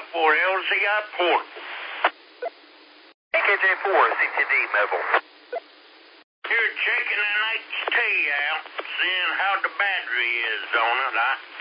for LCI Portable. KJ4, CTD Mobile. You're checking an HT out, seeing how the battery is on it.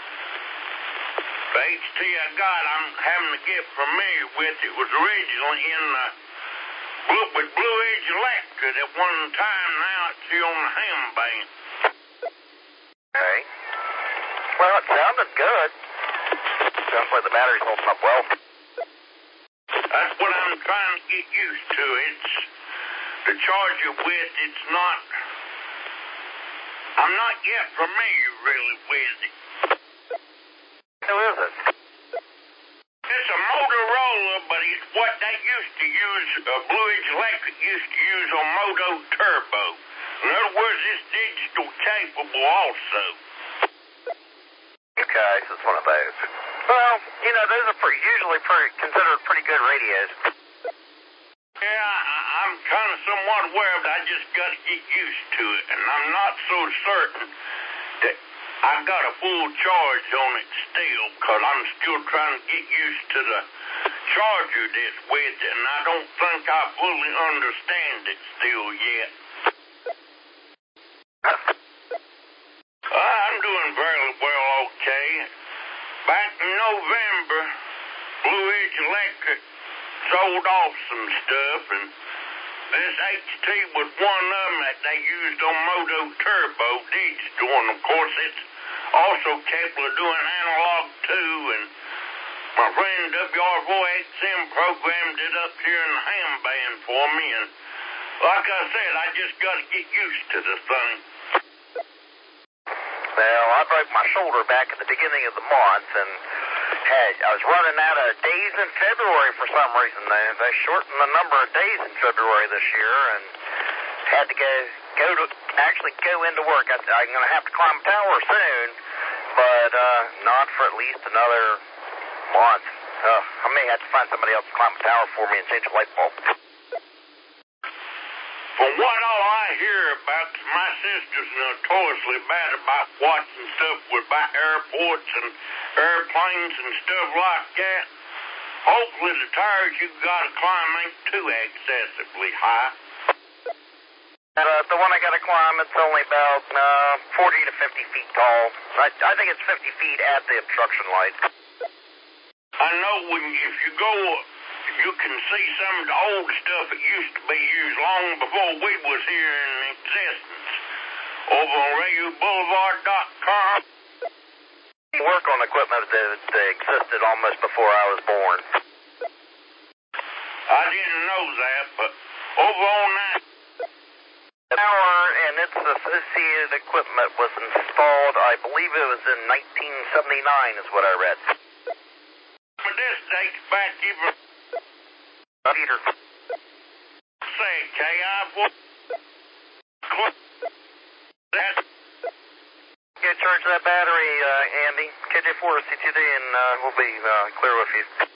The HT I got, I'm having to get familiar with. It was originally in with Blue Edge Electric at one time. Now it's here on the ham band. Okay. Well, it sounded good. Sounds like the battery's holding up well. That's what I'm trying to get used to. It's the charger with. It's not. I'm not yet familiar really with it. Who is it? It's a Motorola, but it's what they used to use. Blue Edge Electric used to use on Moto Turbo. In other words, it's digital capable also. Okay, so it's one of those. Well, you know, those are usually considered pretty good radios. Yeah, I'm kind of somewhat aware of it. I just got to get used to it, and I'm not so certain that I got a full charge on it still, because I'm still trying to get used to the charger that's with it, and I don't think I fully understand it still yet. I'm doing very well, okay. Back in November, Blue Edge Electric sold off some stuff, and this HT was one of them that they used on Moto Turbo digital, and of course it's also capable of doing analog too, and my friend WR4XM programmed it up here in the ham band for me, and like I said, I just got to get used to the thing. Well, I broke my shoulder back at the beginning of the month, and I was running out of days in February for some reason. They shortened the number of days in February this year, and had to go into work. I'm going to have to climb a tower soon, but not for at least another month. I may have to find somebody else to climb a tower for me and change a light bulb. From what all I hear about, my sister's notoriously bad about watching stuff by airports and airplanes and stuff like that. Hopefully the towers you got to climb ain't too excessively high. The one I got to climb, it's only about 40 to 50 feet tall. I think it's 50 feet at the obstruction light. I know if you go, you can see some of the old stuff that used to be used long before we was here in existence. Over on RayuBoulevard.com. Work on equipment that existed almost before I was born. I didn't know that, but over on that tower and its associated equipment was installed, I believe it was in 1979 is what I read. But this dates back even... Peter. Say, Get charge of that battery, Andy. KJ4 CTD, and we'll be clear with you.